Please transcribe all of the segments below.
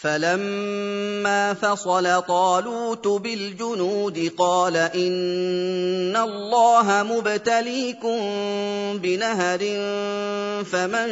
فَلَمَّا فَصَلَ طَالُوتُ بِالْجُنُودِ قَالَ إِنَّ اللَّهَ مُبْتَلِيكُم بِنَهَرٍ فَمَن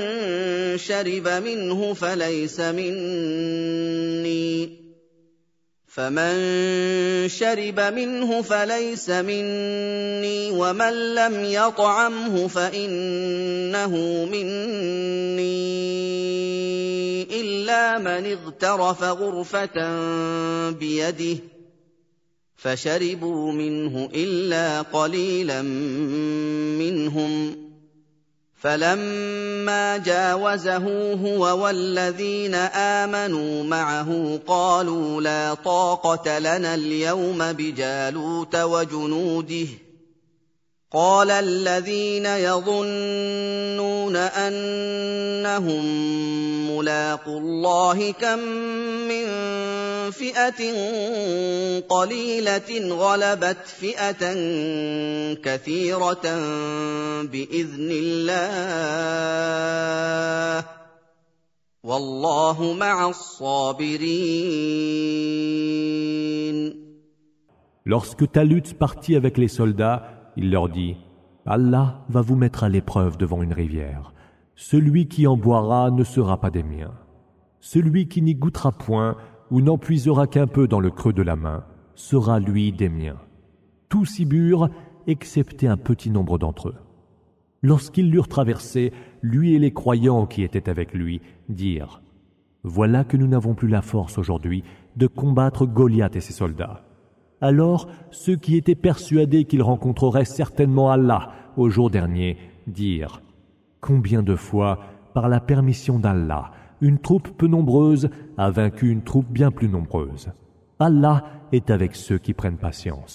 شَرِبَ مِنْهُ فَلَيْسَ مِنِّي وَمَن لَّمْ يَطْعَمْهُ فَإِنَّهُ مِنِّي إِلَّا مَنِ اغْتَرَفَ غُرْفَةً بِيَدِهِ فَشَرِبُوا مِنْهُ إِلَّا قَلِيلًا مِّنْهُمْ فَلَمَّا جَاوَزَهُ هُوَ وَالَّذِينَ آمَنُوا مَعَهُ قَالُوا لَا طَاقَةَ لَنَا الْيَوْمَ بِجَالُوتَ وَجُنُودِهِ قَالَ الَّذِينَ يَظُنُّونَ أَنَّهُم مُّلَاقُو اللَّهِ كَم مِّن فِئَةٍ قَلِيلَةٍ غَلَبَتْ فِئَةً كَثِيرَةً بِإِذْنِ اللَّهِ ۗ وَاللَّهُ مَعَ الصَّابِرِينَ. Lorsque Talut partit avec les soldats, il leur dit « Allah va vous mettre à l'épreuve devant une rivière. Celui qui en boira ne sera pas des miens. Celui qui n'y goûtera point ou n'en puisera qu'un peu dans le creux de la main sera lui des miens. Tous y burent, excepté un petit nombre d'entre eux. Lorsqu'ils l'eurent traversé, lui et les croyants qui étaient avec lui dirent « Voilà que nous n'avons plus la force aujourd'hui de combattre Goliath et ses soldats. » Alors, ceux qui étaient persuadés qu'ils rencontreraient certainement Allah au jour dernier dirent « Combien de fois, par la permission d'Allah, une troupe peu nombreuse a vaincu une troupe bien plus nombreuse. Allah est avec ceux qui prennent patience. »